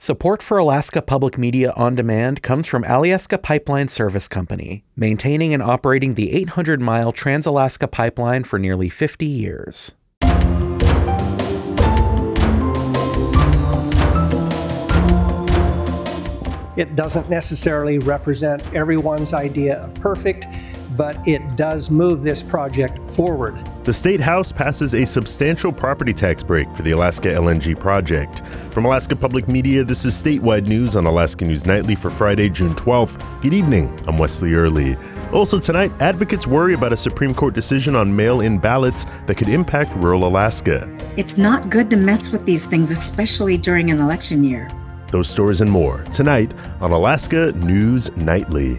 Support for Alaska Public Media On Demand comes from Alyeska Pipeline Service Company, maintaining and operating the 800-mile Trans-Alaska Pipeline for nearly 50 years. It doesn't necessarily represent everyone's idea of perfect, but it does move this project forward. The State House passes a substantial property tax break for the Alaska LNG project. From Alaska Public Media, this is statewide news on Alaska News Nightly for Friday, June 12th. Good evening, I'm Wesley Early. Also tonight, advocates worry about a Supreme Court decision on mail-in ballots that could impact rural Alaska. It's not good to mess with these things, especially during an election year. Those stories and more tonight on Alaska News Nightly.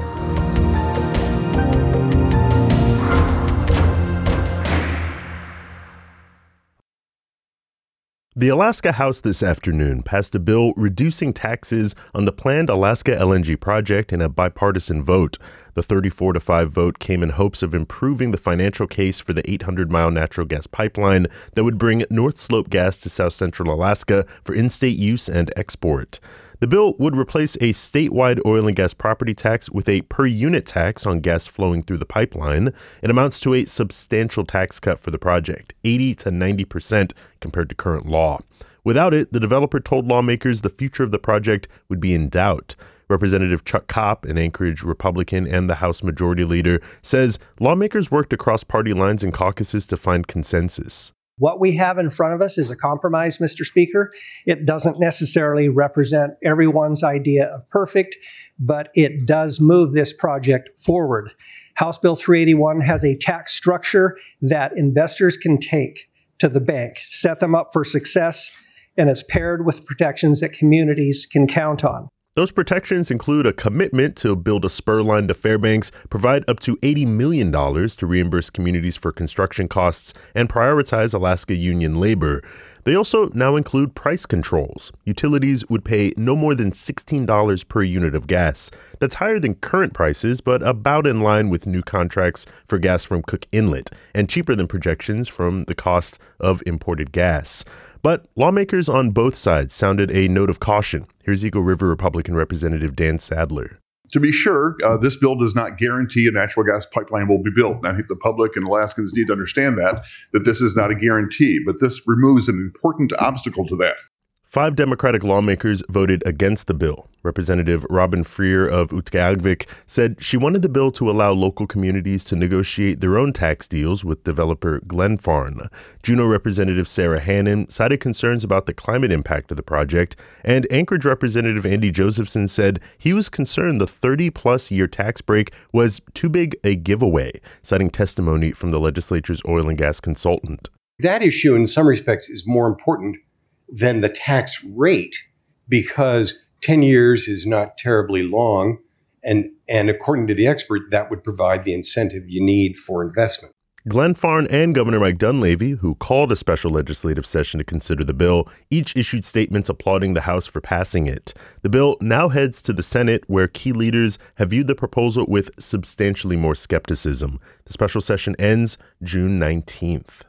The Alaska House this afternoon passed a bill reducing taxes on the planned Alaska LNG project in a bipartisan vote. The 34-5 vote came in hopes of improving the financial case for the 800-mile natural gas pipeline that would bring North Slope gas to south central Alaska for in-state use and export. The bill would replace a statewide oil and gas property tax with a per-unit tax on gas flowing through the pipeline. It amounts to a substantial tax cut for the project, 80 to 90% compared to current law. Without it, the developer told lawmakers the future of the project would be in doubt. Representative Chuck Kopp, an Anchorage Republican and the House Majority Leader, says lawmakers worked across party lines and caucuses to find consensus. What we have in front of us is a compromise, Mr. Speaker. It doesn't necessarily represent everyone's idea of perfect, but it does move this project forward. House Bill 381 has a tax structure that investors can take to the bank, set them up for success, and it's paired with protections that communities can count on. Those protections include a commitment to build a spur line to Fairbanks, provide up to $80 million to reimburse communities for construction costs, and prioritize Alaska union labor. They also now include price controls. Utilities would pay no more than $16 per unit of gas. That's higher than current prices, but about in line with new contracts for gas from Cook Inlet, and cheaper than projections from the cost of imported gas. But lawmakers on both sides sounded a note of caution. Here's Eagle River Republican Representative Dan Sadler. To be sure, this bill does not guarantee a natural gas pipeline will be built. And I think the public and Alaskans need to understand that this is not a guarantee. But this removes an important obstacle to that. 5 Democratic lawmakers voted against the bill. Representative Robin Freer of Utqiagvik said she wanted the bill to allow local communities to negotiate their own tax deals with developer Glenfarne. Juneau Representative Sarah Hannon cited concerns about the climate impact of the project, and Anchorage Representative Andy Josephson said he was concerned the 30-plus year tax break was too big a giveaway, citing testimony from the legislature's oil and gas consultant. That issue, in some respects, is more important than the tax rate, because 10 years is not terribly long. And according to the expert, that would provide the incentive you need for investment. Glenfarne and Governor Mike Dunleavy, who called a special legislative session to consider the bill, each issued statements applauding the House for passing it. The bill now heads to the Senate, where key leaders have viewed the proposal with substantially more skepticism. The special session ends June 19th.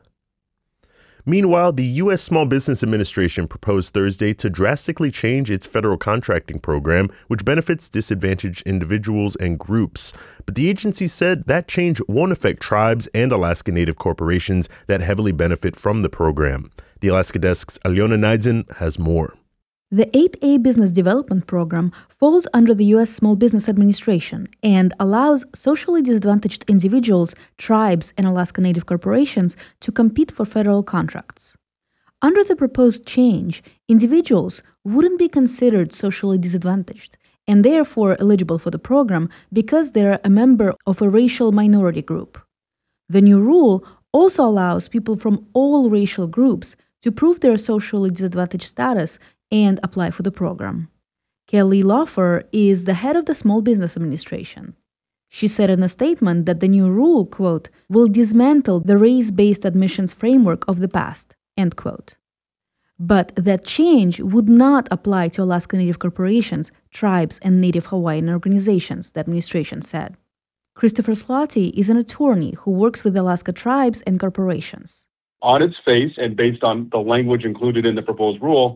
Meanwhile, the U.S. Small Business Administration proposed Thursday to drastically change its federal contracting program, which benefits disadvantaged individuals and groups. But the agency said that change won't affect tribes and Alaska Native corporations that heavily benefit from the program. The Alaska Desk's Alyona Neidson has more. The 8A Business Development Program falls under the U.S. Small Business Administration and allows socially disadvantaged individuals, tribes, and Alaska Native corporations to compete for federal contracts. Under the proposed change, individuals wouldn't be considered socially disadvantaged and therefore eligible for the program because they're a member of a racial minority group. The new rule also allows people from all racial groups to prove their socially disadvantaged status and apply for the program. Kelly Laufer is the head of the Small Business Administration. She said in a statement that the new rule, quote, will dismantle the race-based admissions framework of the past, end quote. But that change would not apply to Alaska Native corporations, tribes, and Native Hawaiian organizations, the administration said. Christopher Slotty is an attorney who works with Alaska tribes and corporations. On its face, and based on the language included in the proposed rule,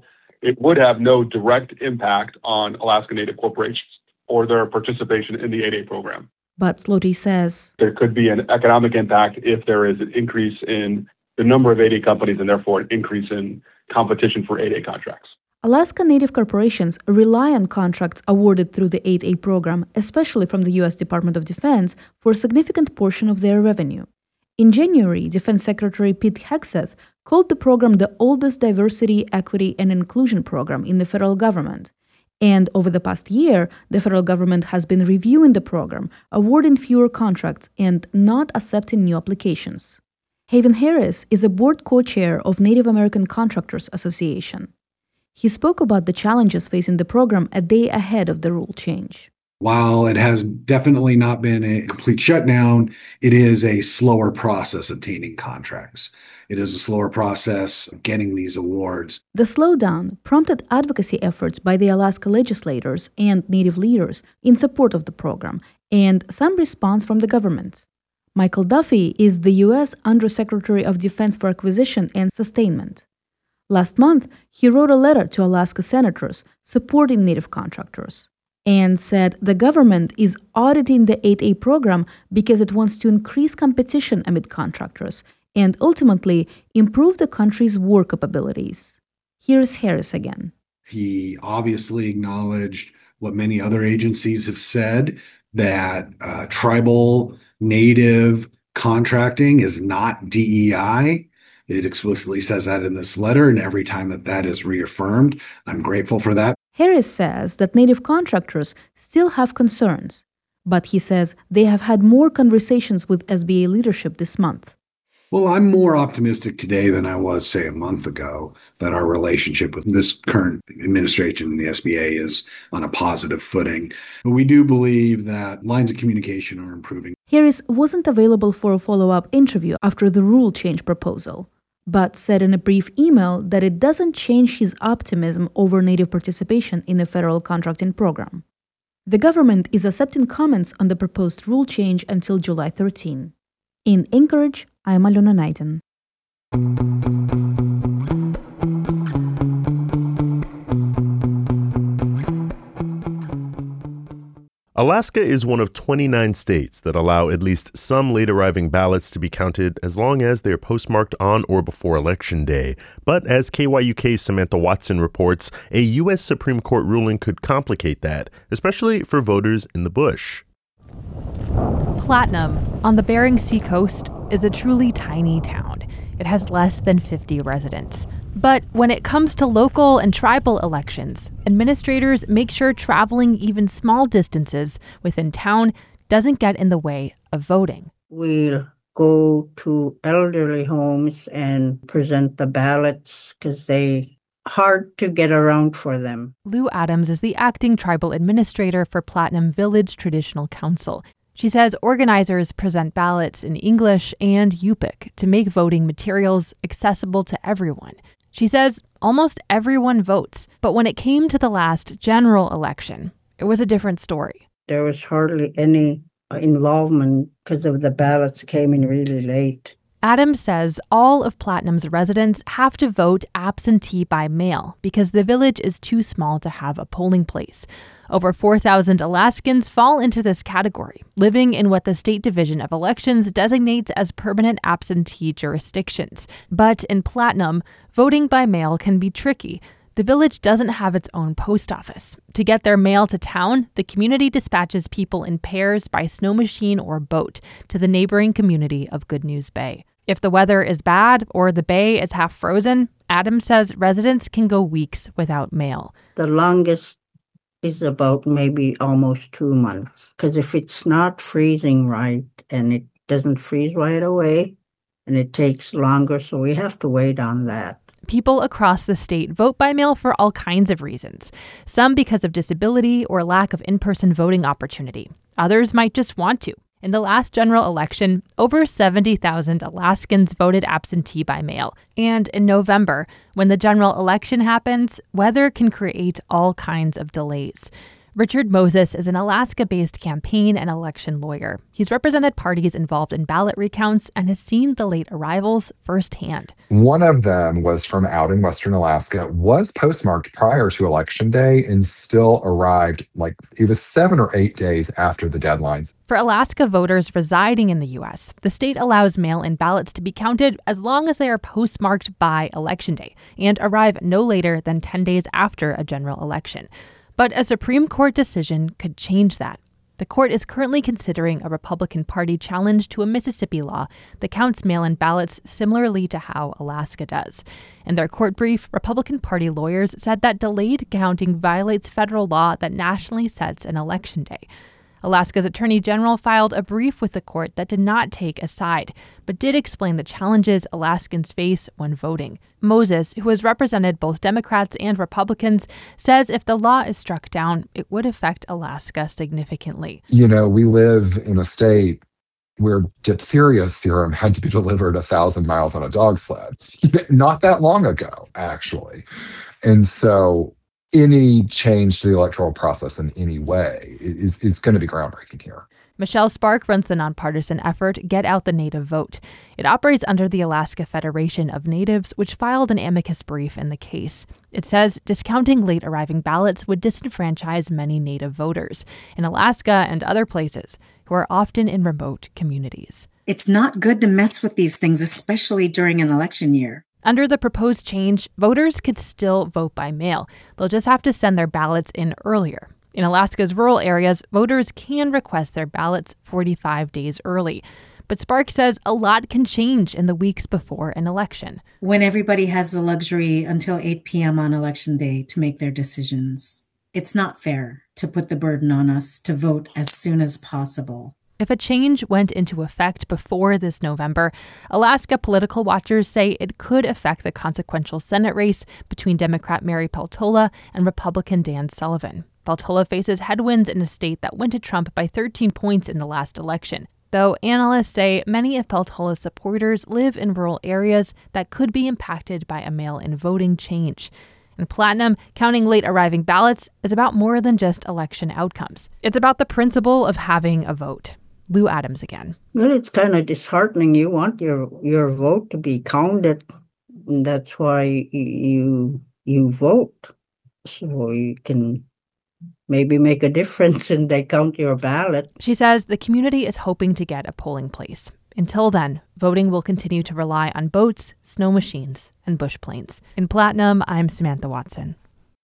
it would have no direct impact on Alaska Native corporations or their participation in the 8A program. But Slote says there could be an economic impact if there is an increase in the number of 8A companies and therefore an increase in competition for 8A contracts. Alaska Native corporations rely on contracts awarded through the 8A program, especially from the U.S. Department of Defense, for a significant portion of their revenue. In January, Defense Secretary Pete Hegseth called the program the oldest diversity, equity, and inclusion program in the federal government. And over the past year, the federal government has been reviewing the program, awarding fewer contracts, and not accepting new applications. Haven Harris is a board co-chair of Native American Contractors Association. He spoke about the challenges facing the program a day ahead of the rule change. While it has definitely not been a complete shutdown, it is a slower process obtaining contracts. It is a slower process getting these awards. The slowdown prompted advocacy efforts by the Alaska legislators and Native leaders in support of the program, and some response from the government. Michael Duffy is the U.S. Undersecretary of Defense for Acquisition and Sustainment. Last month, he wrote a letter to Alaska senators supporting Native contractors and said the government is auditing the 8A program because it wants to increase competition amid contractors and ultimately improve the country's war capabilities. Here's Harris again. He obviously acknowledged what many other agencies have said, that tribal Native contracting is not DEI. It explicitly says that in this letter, and every time that is reaffirmed, I'm grateful for that. Harris says that Native contractors still have concerns, but he says they have had more conversations with SBA leadership this month. Well, I'm more optimistic today than I was, say, a month ago, that our relationship with this current administration and the SBA is on a positive footing. But we do believe that lines of communication are improving. Harris wasn't available for a follow-up interview after the rule change proposal, but said in a brief email that it doesn't change his optimism over Native participation in the federal contracting program. The government is accepting comments on the proposed rule change until July 13. In Anchorage, I'm Alona Naiden. Alaska is one of 29 states that allow at least some late-arriving ballots to be counted as long as they are postmarked on or before Election Day. But as KYUK's Samantha Watson reports, a U.S. Supreme Court ruling could complicate that, especially for voters in the bush. Platinum, on the Bering Sea coast, is a truly tiny town. It has less than 50 residents. But when it comes to local and tribal elections, administrators make sure traveling even small distances within town doesn't get in the way of voting. We'll go to elderly homes and present the ballots because they're hard to get around for them. Lou Adams is the acting tribal administrator for Platinum Village Traditional Council. She says organizers present ballots in English and Yupik to make voting materials accessible to everyone. She says almost everyone votes, but when it came to the last general election, it was a different story. There was hardly any involvement because of the ballots came in really late. Adams says all of Platinum's residents have to vote absentee by mail because the village is too small to have a polling place. Over 4,000 Alaskans fall into this category, living in what the State Division of Elections designates as permanent absentee jurisdictions. But in Platinum, voting by mail can be tricky. The village doesn't have its own post office. To get their mail to town, the community dispatches people in pairs by snow machine or boat to the neighboring community of Good News Bay. If the weather is bad or the bay is half frozen, Adams says residents can go weeks without mail. The longest is about maybe almost 2 months. Because if it's not freezing right and it doesn't freeze right away and it takes longer, so we have to wait on that. People across the state vote by mail for all kinds of reasons. Some because of disability or lack of in-person voting opportunity. Others might just want to. In the last general election, over 70,000 Alaskans voted absentee by mail. And in November, when the general election happens, weather can create all kinds of delays. Richard Moses is an Alaska-based campaign and election lawyer. He's represented parties involved in ballot recounts and has seen the late arrivals firsthand. One of them was from out in Western Alaska, was postmarked prior to Election Day and still arrived it was 7 or 8 days after the deadlines. For Alaska voters residing in the U.S., the state allows mail-in ballots to be counted as long as they are postmarked by Election Day and arrive no later than 10 days after a general election. But a Supreme Court decision could change that. The court is currently considering a Republican Party challenge to a Mississippi law that counts mail-in ballots similarly to how Alaska does. In their court brief, Republican Party lawyers said that delayed counting violates federal law that nationally sets an election day. Alaska's Attorney General filed a brief with the court that did not take a side, but did explain the challenges Alaskans face when voting. Moses, who has represented both Democrats and Republicans, says if the law is struck down, it would affect Alaska significantly. We live in a state where diphtheria serum had to be delivered 1,000 miles on a dog sled. Not that long ago, actually. And so any change to the electoral process in any way is going to be groundbreaking here. Michelle Spark runs the nonpartisan effort Get Out the Native Vote. It operates under the Alaska Federation of Natives, which filed an amicus brief in the case. It says discounting late arriving ballots would disenfranchise many Native voters in Alaska and other places who are often in remote communities. It's not good to mess with these things, especially during an election year. Under the proposed change, voters could still vote by mail. They'll just have to send their ballots in earlier. In Alaska's rural areas, voters can request their ballots 45 days early. But Spark says a lot can change in the weeks before an election. When everybody has the luxury until 8 p.m. on Election Day to make their decisions, it's not fair to put the burden on us to vote as soon as possible. If a change went into effect before this November, Alaska political watchers say it could affect the consequential Senate race between Democrat Mary Peltola and Republican Dan Sullivan. Peltola faces headwinds in a state that went to Trump by 13 points in the last election, though analysts say many of Peltola's supporters live in rural areas that could be impacted by a mail-in voting change. In Platinum, counting late arriving ballots is about more than just election outcomes. It's about the principle of having a vote. Lou Adams again. Well, it's kind of disheartening. You want your vote to be counted. And that's why you vote. So you can maybe make a difference and they count your ballot. She says the community is hoping to get a polling place. Until then, voting will continue to rely on boats, snow machines, and bush planes. In Platinum, I'm Samantha Watson.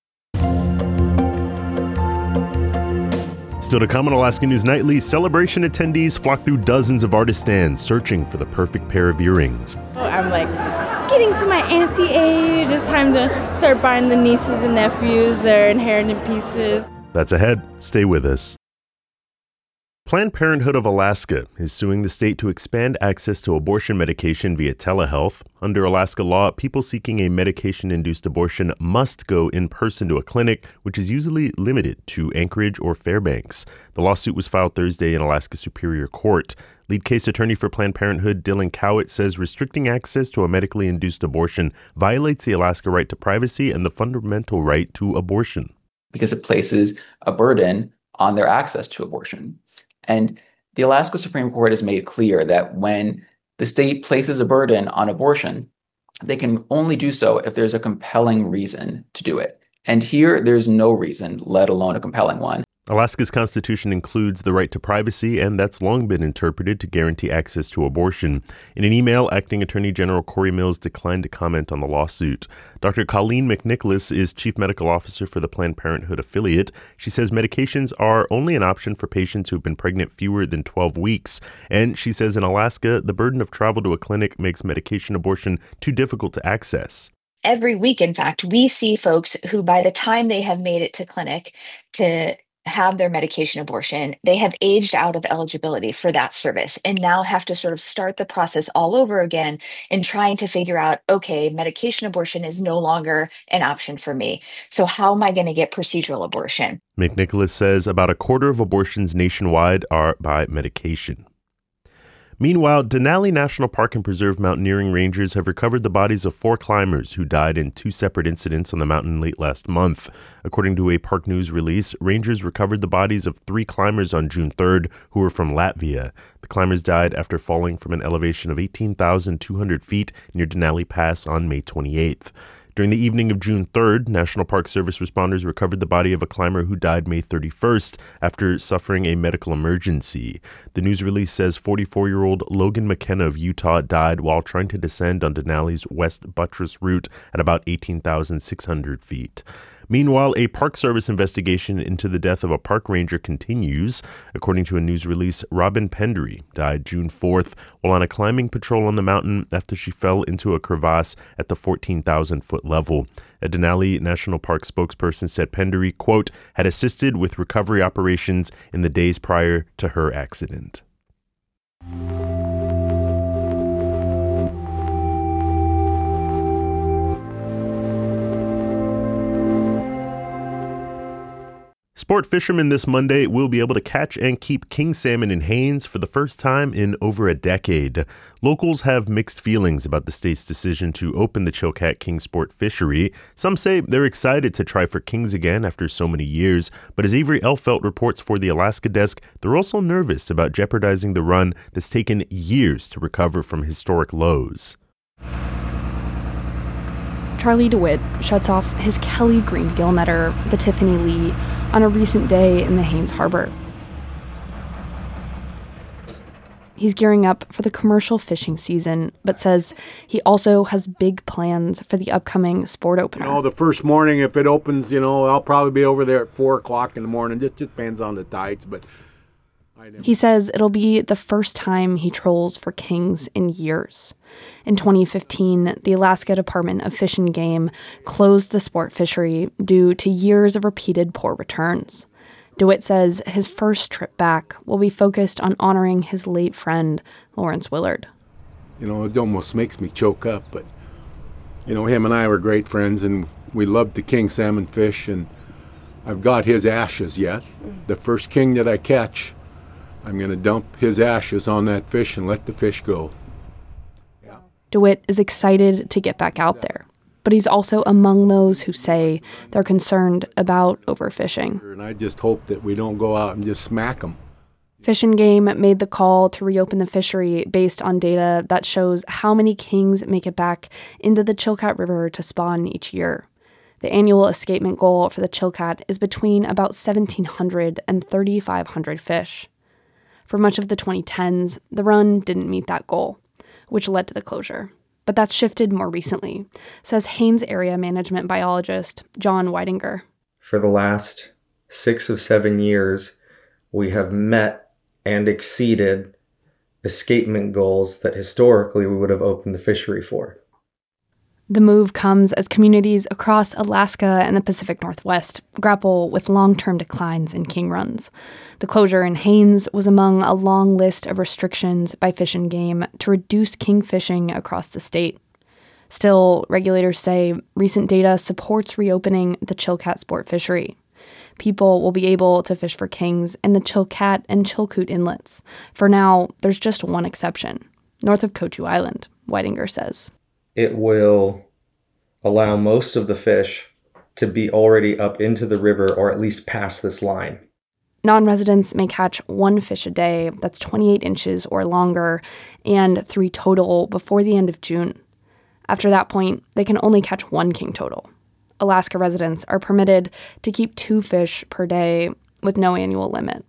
Still to come on Alaska News Nightly, celebration attendees flock through dozens of artist stands searching for the perfect pair of earrings. I'm getting to my auntie age. It's time to start buying the nieces and nephews their inherited pieces. That's ahead. Stay with us. Planned Parenthood of Alaska is suing the state to expand access to abortion medication via telehealth. Under Alaska law, people seeking a medication-induced abortion must go in person to a clinic, which is usually limited to Anchorage or Fairbanks. The lawsuit was filed Thursday in Alaska Superior Court. Lead case attorney for Planned Parenthood, Dylan Cowett, says restricting access to a medically induced abortion violates the Alaska right to privacy and the fundamental right to abortion. Because it places a burden on their access to abortion. And the Alaska Supreme Court has made clear that when the state places a burden on abortion, they can only do so if there's a compelling reason to do it. And here, there's no reason, let alone a compelling one. Alaska's constitution includes the right to privacy, and that's long been interpreted to guarantee access to abortion. In an email, Acting Attorney General Corey Mills declined to comment on the lawsuit. Dr. Colleen McNicholas is Chief Medical Officer for the Planned Parenthood affiliate. She says medications are only an option for patients who've been pregnant fewer than 12 weeks. And she says in Alaska, the burden of travel to a clinic makes medication abortion too difficult to access. Every week, in fact, we see folks who by the time they have made it to clinic to have their medication abortion, they have aged out of eligibility for that service and now have to sort of start the process all over again in trying to figure out, okay, medication abortion is no longer an option for me. So how am I going to get procedural abortion? McNicholas says about a quarter of abortions nationwide are by medication. Meanwhile, Denali National Park and Preserve mountaineering rangers have recovered the bodies of 4 climbers who died in 2 separate incidents on the mountain late last month. According to a Park News release, rangers recovered the bodies of 3 climbers on June 3rd who were from Latvia. The climbers died after falling from an elevation of 18,200 feet near Denali Pass on May 28th. During the evening of June 3rd, National Park Service responders recovered the body of a climber who died May 31st after suffering a medical emergency. The news release says 44-year-old Logan McKenna of Utah died while trying to descend on Denali's West Buttress route at about 18,600 feet. Meanwhile, a Park Service investigation into the death of a park ranger continues. According to a news release, Robin Pendry died June 4th while on a climbing patrol on the mountain after she fell into a crevasse at the 14,000-foot level. A Denali National Park spokesperson said Pendry, quote, had assisted with recovery operations in the days prior to her accident. Sport fishermen this Monday will be able to catch and keep king salmon in Haines for the first time in over a decade. Locals have mixed feelings about the state's decision to open the Chilkat king sport fishery. Some say they're excited to try for kings again after so many years, but as Avery Elfelt reports for the Alaska Desk, they're also nervous about jeopardizing the run that's taken years to recover from historic lows. Charlie DeWitt shuts off his Kelly Green gillnetter, the Tiffany Lee, on a recent day in the Haines Harbor. He's gearing up for the commercial fishing season, but says he also has big plans for the upcoming sport opener. The first morning, if it opens, I'll probably be over there at 4 o'clock in the morning. It just depends on the tides, but he says it'll be the first time he trolls for kings in years. In 2015, the Alaska Department of Fish and Game closed the sport fishery due to years of repeated poor returns. DeWitt says his first trip back will be focused on honoring his late friend, Lawrence Willard. It almost makes me choke up, but, him and I were great friends, and we loved the king salmon fish, and I've got his ashes yet. The first king that I catch, I'm going to dump his ashes on that fish and let the fish go. Yeah. DeWitt is excited to get back out there, but he's also among those who say they're concerned about overfishing. And I just hope that we don't go out and just smack them. Fish and Game made the call to reopen the fishery based on data that shows how many kings make it back into the Chilkat River to spawn each year. The annual escapement goal for the Chilkat is between about 1,700 and 3,500 fish. For much of the 2010s, the run didn't meet that goal, which led to the closure. But that's shifted more recently, says Haines area management biologist John Weidinger. For the last 6 of 7 years, we have met and exceeded escapement goals that historically we would have opened the fishery for. The move comes as communities across Alaska and the Pacific Northwest grapple with long-term declines in king runs. The closure in Haines was among a long list of restrictions by Fish and Game to reduce king fishing across the state. Still, regulators say recent data supports reopening the Chilkat sport fishery. People will be able to fish for kings in the Chilkat and Chilkoot inlets. For now, there's just one exception, north of Kotu Island, Weidinger says. It will allow most of the fish to be already up into the river or at least past this line. Non-residents may catch 1 fish a day that's 28 inches or longer and 3 total before the end of June. After that point, they can only catch 1 king total. Alaska residents are permitted to keep 2 fish per day with no annual limit.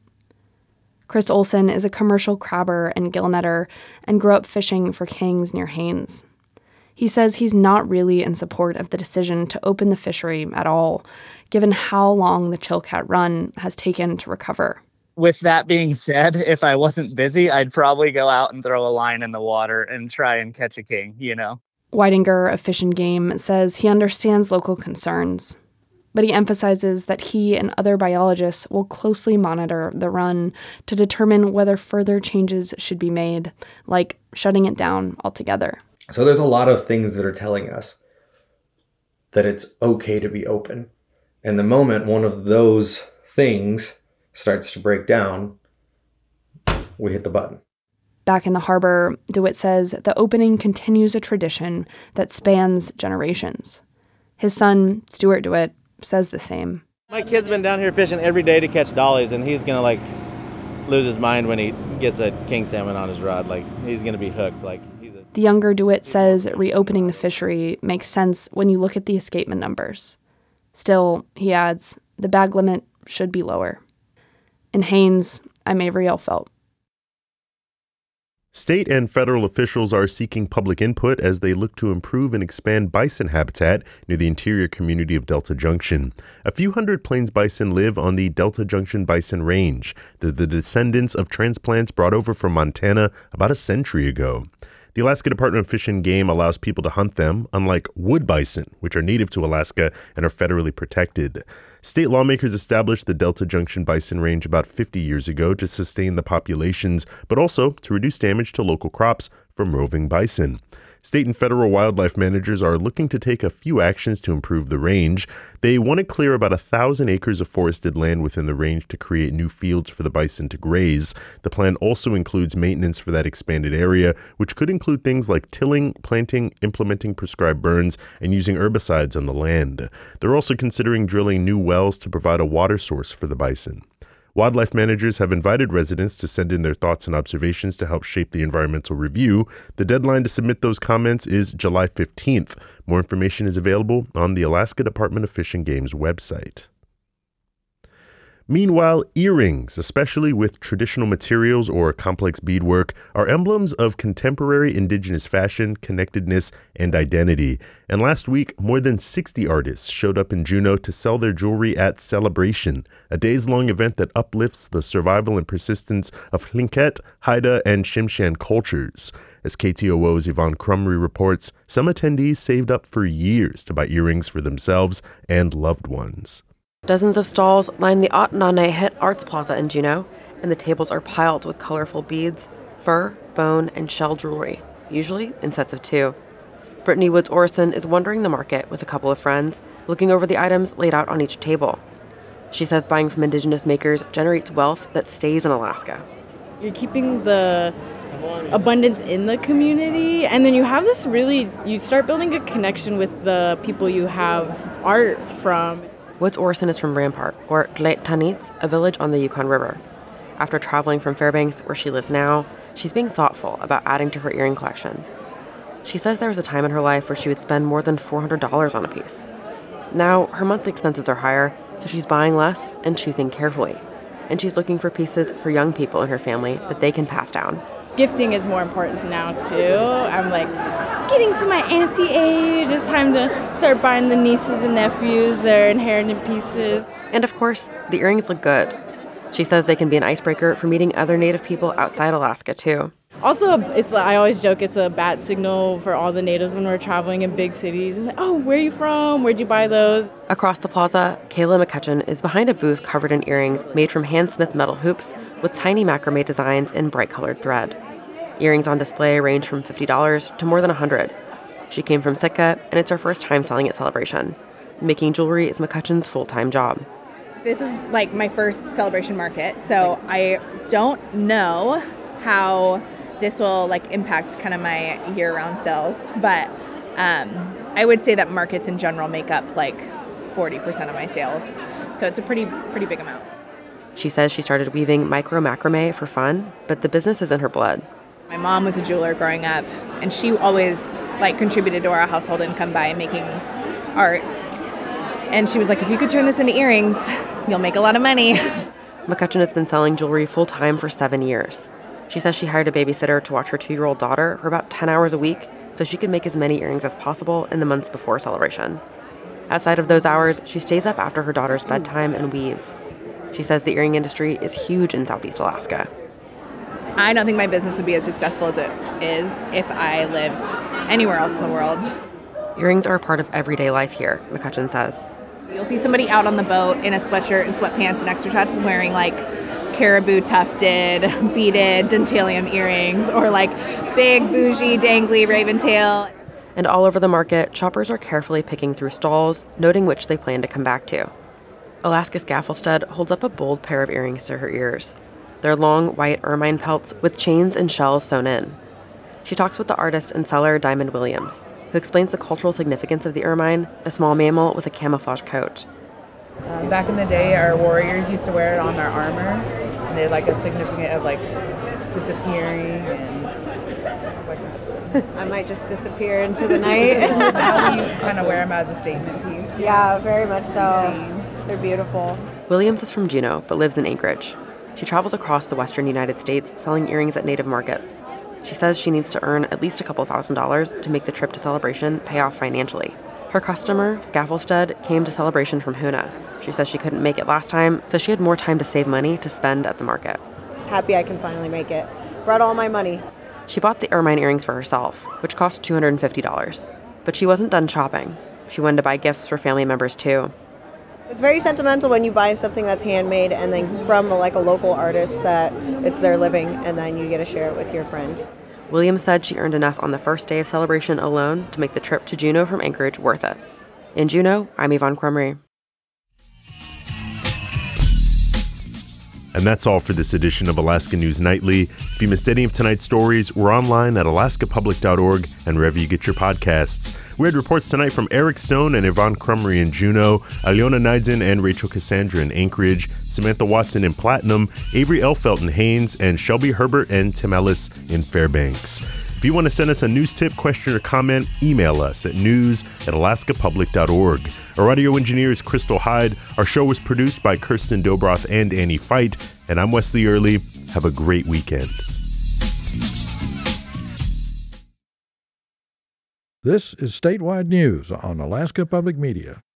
Chris Olson is a commercial crabber and gillnetter and grew up fishing for kings near Haines. He says he's not really in support of the decision to open the fishery at all, given how long the Chilkat run has taken to recover. With that being said, if I wasn't busy, I'd probably go out and throw a line in the water and try and catch a king, Weidinger of Fish and Game says he understands local concerns, but he emphasizes that he and other biologists will closely monitor the run to determine whether further changes should be made, like shutting it down altogether. So there's a lot of things that are telling us that it's okay to be open. And the moment one of those things starts to break down, we hit the button. Back in the harbor, DeWitt says the opening continues a tradition that spans generations. His son, Stuart DeWitt, says the same. My kid's been down here fishing every day to catch dollies, and he's going to lose his mind when he gets a king salmon on his rod. He's going to be hooked. The younger DeWitt says reopening the fishery makes sense when you look at the escapement numbers. Still, he adds, the bag limit should be lower. In Haines, I'm Avery Elfelt. State and federal officials are seeking public input as they look to improve and expand bison habitat near the interior community of Delta Junction. A few hundred plains bison live on the Delta Junction Bison Range. They're the descendants of transplants brought over from Montana about a century ago. The Alaska Department of Fish and Game allows people to hunt them, unlike wood bison, which are native to Alaska and are federally protected. State lawmakers established the Delta Junction Bison Range about 50 years ago to sustain the populations, but also to reduce damage to local crops from roving bison. State and federal wildlife managers are looking to take a few actions to improve the range. They want to clear about 1,000 acres of forested land within the range to create new fields for the bison to graze. The plan also includes maintenance for that expanded area, which could include things like tilling, planting, implementing prescribed burns, and using herbicides on the land. They're also considering drilling new wells to provide a water source for the bison. Wildlife managers have invited residents to send in their thoughts and observations to help shape the environmental review. The deadline to submit those comments is July 15th. More information is available on the Alaska Department of Fish and Game's website. Meanwhile, earrings, especially with traditional materials or complex beadwork, are emblems of contemporary indigenous fashion, connectedness, and identity. And last week, more than 60 artists showed up in Juneau to sell their jewelry at Celebration, a days-long event that uplifts the survival and persistence of Tlingit, Haida, and Tsimshian cultures. As KTOO's Yvonne Crumry reports, some attendees saved up for years to buy earrings for themselves and loved ones. Dozens of stalls line the Atanane Arts Plaza in Juneau, and the tables are piled with colorful beads, fur, bone, and shell jewelry, usually in sets of 2. Brittany Woods Orison is wandering the market with a couple of friends, looking over the items laid out on each table. She says buying from indigenous makers generates wealth that stays in Alaska. You're keeping the abundance in the community, and then you have this you start building a connection with the people you have art from. Woods Orison is from Rampart, or Gleit Tanits, a village on the Yukon River. After traveling from Fairbanks, where she lives now, she's being thoughtful about adding to her earring collection. She says there was a time in her life where she would spend more than $400 on a piece. Now, her monthly expenses are higher, so she's buying less and choosing carefully. And she's looking for pieces for young people in her family that they can pass down. Gifting is more important now, too. I'm getting to my auntie age. It's time to start buying the nieces and nephews their inherited pieces. And of course, the earrings look good. She says they can be an icebreaker for meeting other Native people outside Alaska, too. Also, I always joke it's a bat signal for all the natives when we're traveling in big cities. Oh, where are you from? Where'd you buy those? Across the plaza, Kayla McCutcheon is behind a booth covered in earrings made from hand-smith metal hoops with tiny macrame designs in bright-colored thread. Earrings on display range from $50 to more than $100. She came from Sitka, and it's her first time selling at Celebration. Making jewelry is McCutcheon's full-time job. This is my first Celebration market, so I don't know how this will impact kind of my year-round sales, but I would say that markets in general make up 40% of my sales, so it's a pretty big amount. She says she started weaving micro macrame for fun, but the business is in her blood. My mom was a jeweler growing up, and she always contributed to our household income by making art. And she was like, if you could turn this into earrings, you'll make a lot of money. McCutcheon has been selling jewelry full-time for 7 years. She says she hired a babysitter to watch her 2-year-old daughter for about 10 hours a week so she could make as many earrings as possible in the months before Celebration. Outside of those hours, she stays up after her daughter's bedtime and weaves. She says the earring industry is huge in Southeast Alaska. I don't think my business would be as successful as it is if I lived anywhere else in the world. Earrings are a part of everyday life here, McCutcheon says. You'll see somebody out on the boat in a sweatshirt and sweatpants and extra tufts wearing caribou tufted, beaded dentalium earrings or big, bougie, dangly raven tail. And all over the market, shoppers are carefully picking through stalls, noting which they plan to come back to. Alaska Scaffold Stud holds up a bold pair of earrings to her ears. They're long, white ermine pelts with chains and shells sewn in. She talks with the artist and seller Diamond Williams, who explains the cultural significance of the ermine, a small mammal with a camouflage coat. Back in the day, our warriors used to wear it on their armor, and they're like a significant of like disappearing and stuff like that. I might just disappear into the night. Now you kind of wear them as a statement piece. Yeah, very much so. They're beautiful. Williams is from Juneau, but lives in Anchorage. She travels across the western United States selling earrings at native markets. She says she needs to earn at least a couple $1,000s to make the trip to Celebration pay off financially. Her customer, Scaffold Stud, came to Celebration from Hoonah. She says she couldn't make it last time, so she had more time to save money to spend at the market. Happy I can finally make it. Brought all my money. She bought the ermine earrings for herself, which cost $250. But she wasn't done shopping. She wanted to buy gifts for family members too. It's very sentimental when you buy something that's handmade and then from a local artist that it's their living, and then you get to share it with your friend. Williams said she earned enough on the first day of Celebration alone to make the trip to Juneau from Anchorage worth it. In Juneau, I'm Yvonne Crumry. And that's all for this edition of Alaska News Nightly. If you missed any of tonight's stories, we're online at alaskapublic.org and wherever you get your podcasts. We had reports tonight from Eric Stone and Yvonne Crumry in Juneau, Aliona Neidson and Rachel Cassandra in Anchorage, Samantha Watson in Platinum, Avery Elfelt in Haines, and Shelby Herbert and Tim Ellis in Fairbanks. If you want to send us a news tip, question, or comment, email us at news@alaskapublic.org. Our audio engineer is Crystal Hyde. Our show was produced by Kirsten Dobroth and Annie Fight. And I'm Wesley Early. Have a great weekend. This is Statewide News on Alaska Public Media.